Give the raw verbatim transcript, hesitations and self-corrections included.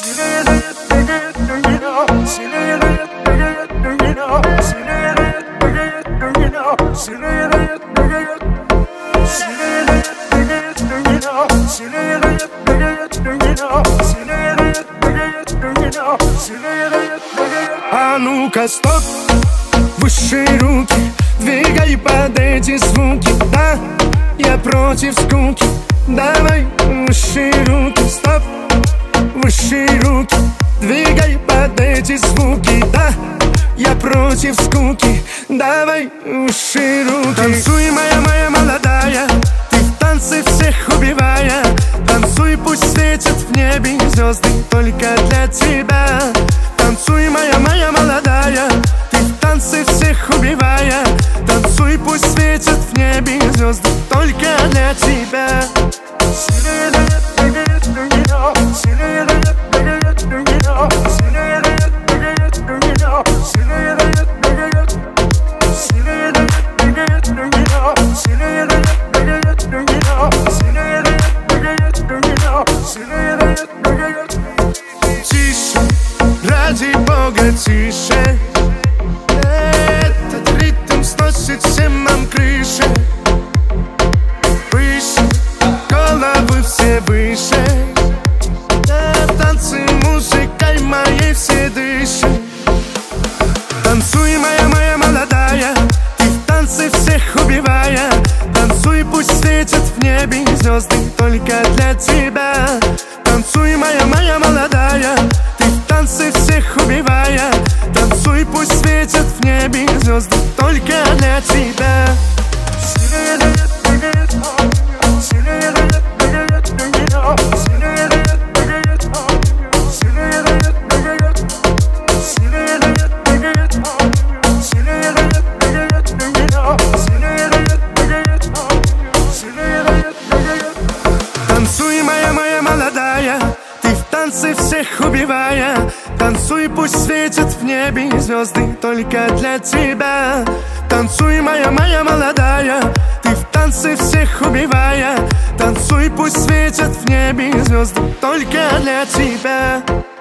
А ну-ка, стоп, выше руки, двигай под эти звуки. Да, я против скуки. Давай, выше руки, стоп, выше руки, двигай под эти звуки. Да, я против скуки. Давай, выше руки. Танцуй, моя, моя молодая, ты в танце всех убивая. Танцуй, пусть светят в небе звезды только для тебя. Танцуй, моя, моя молодая, ты в танце всех убивая. Танцуй, пусть светят в небе звезды только для тебя. Тише, ради Бога, тише. Этот ритм сносит всем нам крыши. Выше, головы все выше. В танце музыкой моей все дышат. Танцуй, моя, моя молодая, ты в танце всех убивая. Танцуй, пусть светят в небе звезды только для тебя. Танцуй, моя, моя молодая, ты в танце всех убивая. Танцуй, пусть светят в небе звезды только для тебя. Танцуй, моя, моя молодая, ты в танце всех убивая. Танцуй, пусть светят в небе звезды только для тебя. Танцуй, моя, моя молодая, ты в танце всех убивая. Танцуй, пусть светят в небе звезды только для тебя.